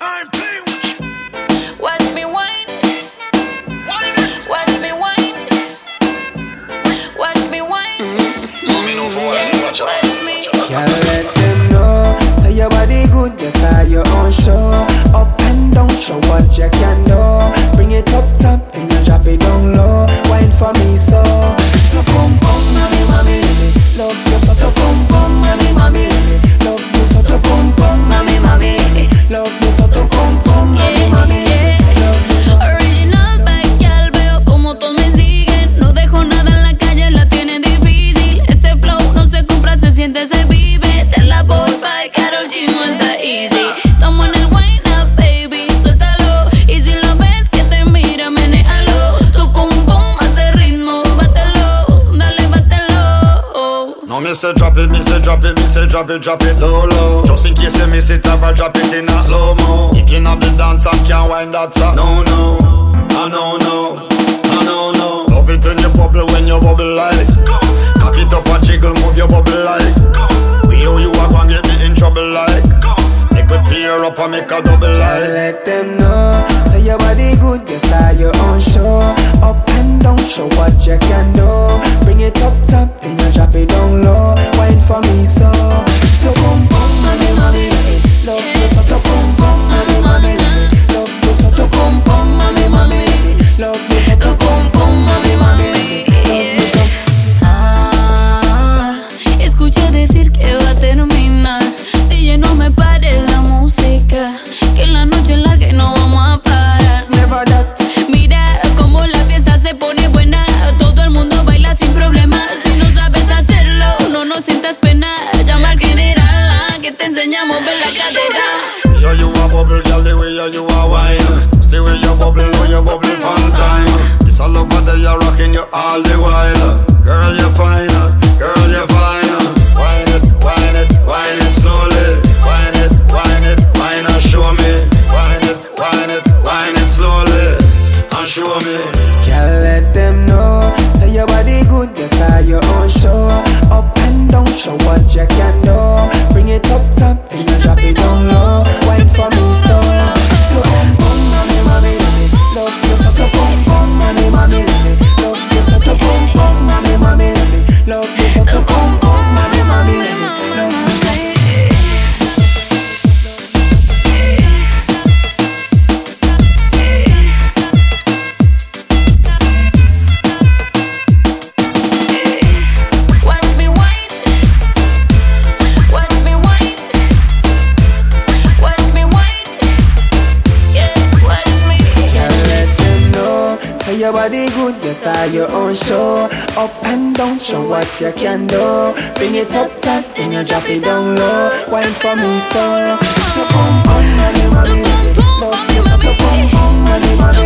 I'm playing with you. Watch me whine. Watch me whine. Watch me whine. Watch me. Can't let them know. Say your body good, you start your own show. Up and down, show what you can do. Bring it up top, then you drop it down low. Wine for me so. So boom boom, mommy, mommy, love you so to boom boom, mommy, mommy, love you so to boom boom, mommy, mommy, love you so to boom boom, mommy, mommy, love you so. Original backyard, veo como todos me siguen. No dejo nada en la calle, la tiene difícil. Este flow no se compra, se siente, se vive. De la voz by Karol G no está easy. Estamos en el wine up, baby, suéltalo. Y si lo ves que te mira, menéalo. Tu pum pum hace ritmo, bátelo, dale, bátelo. No, me say drop it, me say drop it, me say drop it low, low. Just in case you miss it, I drop it in a slow-mo. If you're not the dancer, can't wind that song. No, no, oh no, no, oh no, no. Love it when you bubble, when you bubble like. Cock it up and jiggle, move your bubble like. We owe you are gonna get me in trouble like. Make we pair up and make a double like. Can't let them know. Say your body good, you start your own show. Up and down, show what you can do. Bring it up top, then you drop it down low. Wine for me so. So boom boom, mommy, mommy, love you so to boom boom, mommy, mommy, love you so to boom boom, mommy, mommy, love you so to boom boom, mommy, mommy, love you so. Escuché decir que va a terminar. DJ, no me pares la música, que en la noche en la que no vamos a parar. Never that. Mira cómo la fiesta se pone buena. Todo el mundo baila sin problema. Si no sabes hacerlo, no sientas pena. Llama al general, que te enseña a mover la cadera. Yo, you a bubble, girl, the way you a wine. Stay with your bubble, when you bubble on time. It's all over there, you're rocking you all the while. Girl, you're fine, girl, you're fine. Wine it, wine it, wine it slowly. Wine it, wine it, wine and show me. Wine it, wine it, wine it slowly and show me. Can't let them know. Say your body good, you start your own show. Up and down, show what you can do. Bring it up top, then you drop it down low. Wine for me so. So boom boom, mommy, mommy, love you so to boom boom, mommy, mommy, love you so to boom boom, mommy, mommy, love you so to boom boom, mommy, mommy, love you so. Watch me whine. Watch me whine. Watch me whine. Yeah, watch me. Can't let them know. Say your body good, you start your own show. Up and down, show what you can do. Bring it up top, then you drop it down low. Wine for me so. So boom boom, mommy, mommy, love you so to boom boom, mommy, mommy.